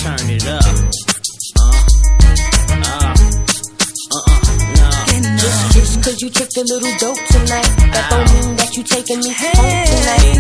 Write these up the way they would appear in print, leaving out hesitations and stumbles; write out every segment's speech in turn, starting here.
Turn it up. Just cause you tricked a little dope tonight, that don't mean that you taking me home tonight.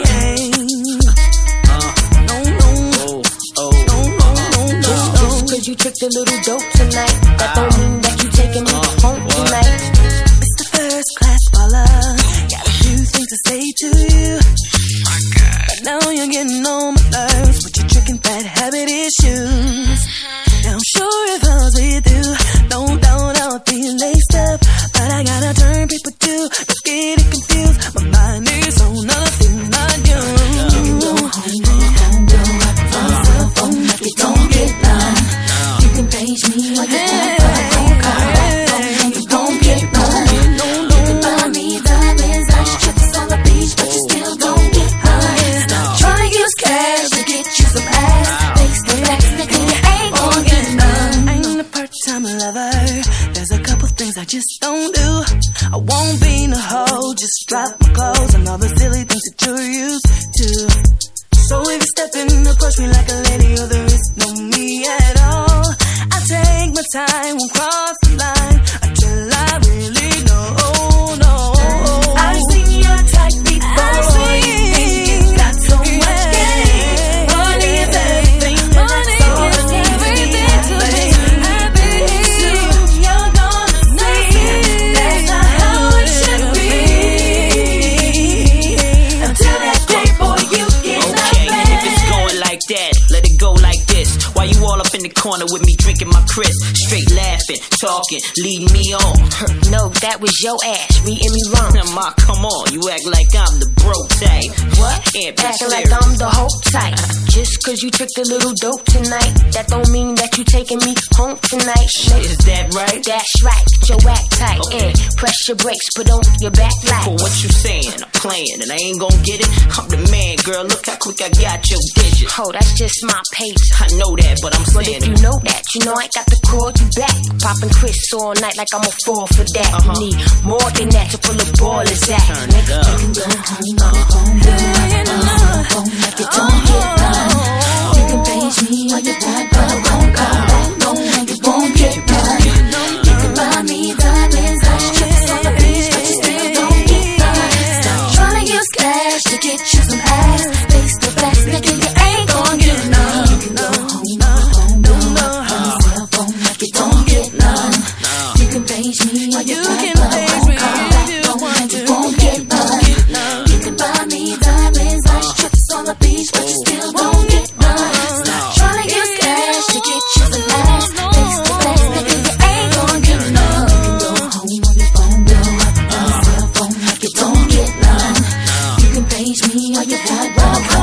Just cause you tricked a little dope tonight, that don't mean that you taking me home tonight. Mr. First Class Baller, got a few things to say to you. But now you're getting on my nerves with your tricking bad habit issues. Now I'm sure if I was with you, no doubt I would be laced up. But I gotta turn people to, don't get it confused. My mind is on other things, not you. You can go home, on my cell phone, if you don't get none. You can page me like a phone call. You don't get none. You can buy me diamonds, ice trips on the beach, but you still don't get none. Stop trying to use cash to get you some ass. Face the facts, nigga, you ain't gon' get none. I ain't a part-time lover. There's a couple things I just don't do. I won't be no hoe, just drop my clothes and all the silly things that you're used to. So if you step in, approach me like a lady, or there is no me at all. I take my time, won't cross the line until I really know. I've seen your type before. You got so much game. Money is everything. Money is everything to me. I bet you're gonna see that's not how it should be. Until that day, boy, you get nothing. If it's going like that, let it go like this. Why you all up in the corner with me drinking my Chris? Straight laughing, talking, leading me on. No, that was your ass, reading me wrong. Now, ma, come on, you act like I'm the broke type. What? Acting like I'm the whole type. Just cause you tricked a little dope tonight, that don't mean that you taking me home tonight. Is that right? That's right, get your act tight. Okay. Press your brakes, put on your back light. For what you saying, I'm playing and I ain't gon' get it. I'm the man, girl, look how quick I got your digits. Oh, that's just my pace. I know that, but I'm But saying if you know that, you know I got to call you back. Popping Chris all night like I'm a fall for that. You need more than that to pull a ball as that. Turn it up. You can go home on your phone, like you don't get none. You can page me on your phone, but I won't call back. No, you won't get none. You can buy me diamonds, ice trips on the beach, but you still don't get none. Stop trying to use cash to get you some ass. Face the facts, nigga, you ain't gon' get none. You can go home on your cell phone, like you don't get none. You can page me on your phone, but I won't call back. No, you won't get none. You can buy me diamonds, ice trips on the beach, but you still don't get none. Stop trying to use cash to get you some ass. Face the facts, nigga, you ain't gon' get none. You can go home on your phone, on your cell phone, like you don't get none. You can page me on your phone, but I